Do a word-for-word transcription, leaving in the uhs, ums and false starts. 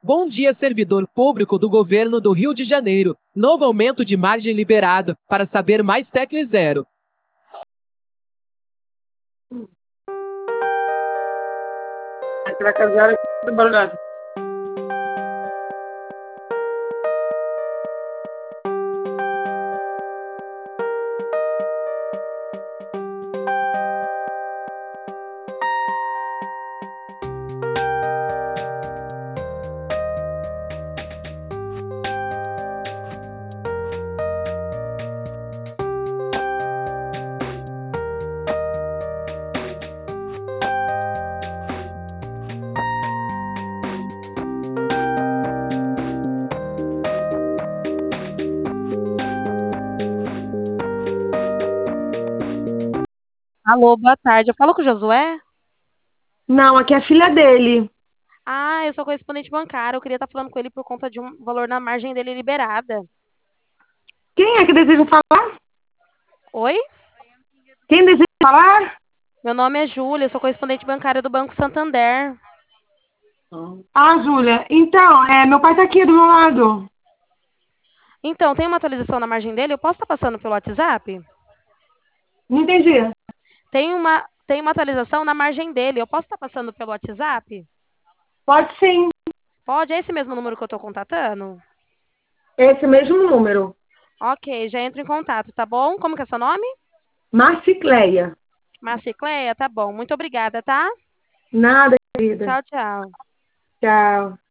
Bom dia, servidor público do governo do Rio de Janeiro. Novo aumento de margem liberado. Para saber mais, tecle zero. Você vai casar aqui do barulho. Alô, boa tarde. Eu falo com o Josué? Não, aqui é a filha dele. Ah, eu sou correspondente bancário. Eu queria estar falando com ele por conta de um valor na margem dele liberada. Quem é que deseja falar? Oi? Quem deseja falar? Meu nome é Júlia, eu sou correspondente bancária do Banco Santander. Ah, Júlia. Então, é, meu pai tá aqui do meu lado. Então, tem uma atualização na margem dele? Eu posso estar passando pelo WhatsApp? Não entendi. Tem uma, tem uma atualização na margem dele. Eu posso estar passando pelo WhatsApp? Pode sim. Pode? É esse mesmo número que eu estou contatando? Esse mesmo número. Ok, já entro em contato, tá bom? Como que é seu nome? Marcicleia. Marcicleia? Tá bom. Muito obrigada, tá? Nada, querida. Tchau, tchau. Tchau.